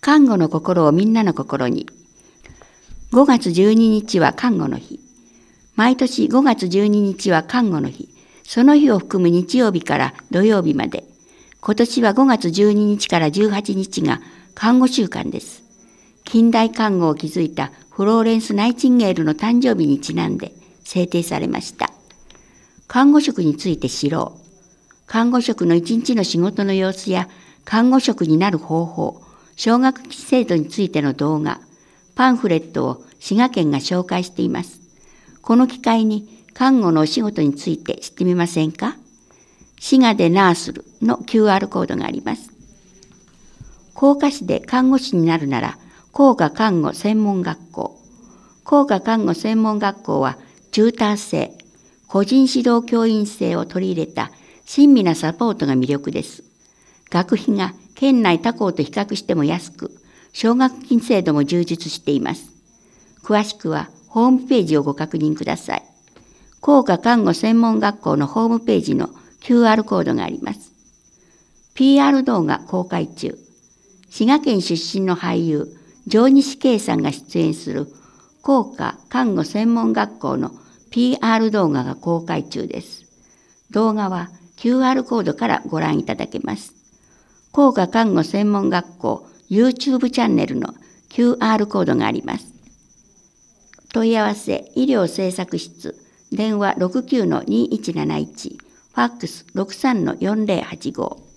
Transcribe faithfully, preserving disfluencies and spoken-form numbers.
看護の心をみんなの心に。ごがつじゅうににちは看護の日。毎年ごがつじゅうににちは看護の日。その日を含む日曜日から土曜日まで。今年はごがつじゅうににちからじゅうはちにちが看護週間です。近代看護を築いたフローレンス・ナイチンゲールの誕生日にちなんで制定されました。看護職について知ろう。看護職の一日の仕事の様子や看護職になる方法、奨学金制度についての動画、パンフレットを滋賀県が紹介しています。この機会に看護のお仕事について知ってみませんか？滋賀でナースルの キューアール コードがあります。甲賀市で看護師になるなら、甲賀看護専門学校。甲賀看護専門学校は、チューター制、個人指導教員制を取り入れた親身なサポートが魅力です。学費が県内他校と比較しても安く、奨学金制度も充実しています。詳しくはホームページをご確認ください。甲賀看護専門学校のホームページの キューアール コードがあります。ピーアール 動画公開中。滋賀県出身の俳優、上西圭さんが出演する甲賀看護専門学校の ピーアール 動画が公開中です。動画は キューアール コードからご覧いただけます。甲賀看護専門学校 YouTube チャンネルの キューアール コードがあります。問い合わせ医療政策室、電話 ろくきゅうのにいちなないち、ファックス ろくさんのよんぜろはちご。